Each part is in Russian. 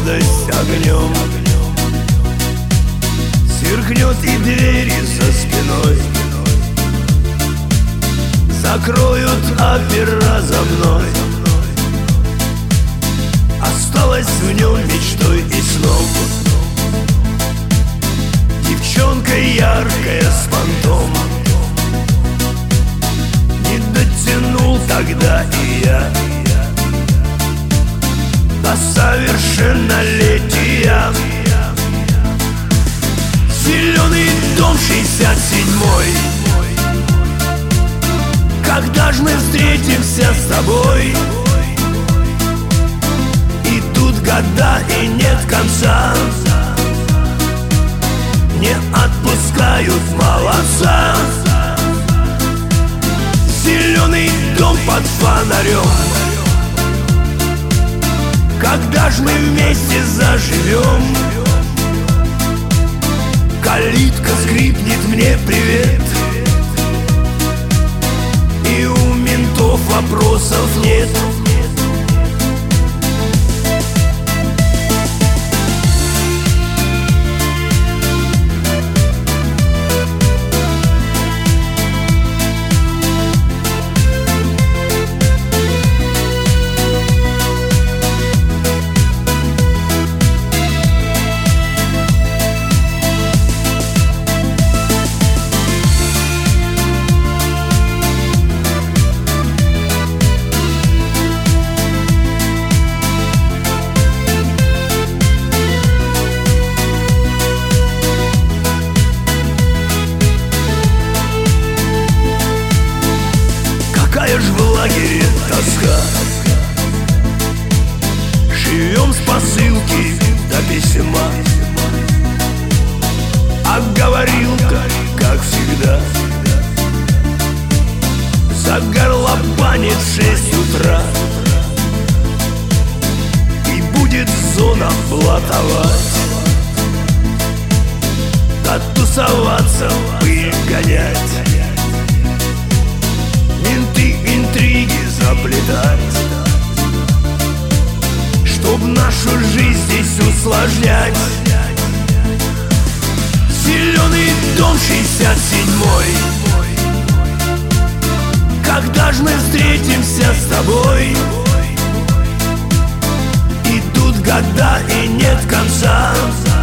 молодость огнем. Сверкнет и двери за спиной закроют опера за мной. Осталась в нем мечтой и сном девчонка яркая с понтом. Не дотянул тогда и я до совершеннолетия. Зеленый дом 67-й, когда ж мы встретимся с тобой? Идут года и нет конца, не отпускают молодца. Зеленый дом под фонарем, когда ж мы вместе заживем? Калитка скрипнет мне привет, и у ментов вопросов нет. Какая ж в лагере тоска, живем с посылки до письма. А говорилка, как всегда, загорлопанит в 6 утра и будет зона блатовать, да тусоваться, пыль гонять, менты интриги заплетать, чтоб нашу жизнь здесь усложнять. Зеленый дом 67-й, когда ж мы встретимся с тобой? Идут года и нет конца,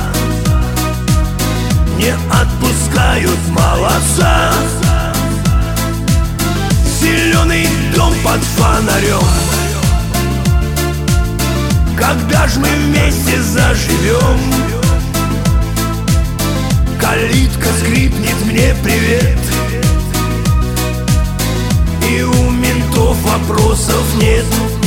не отпускают молодца. Зеленый дом под фонарем, когда ж мы вместе заживем? Калитка скрипнет мне привет, и у ментов вопросов нет.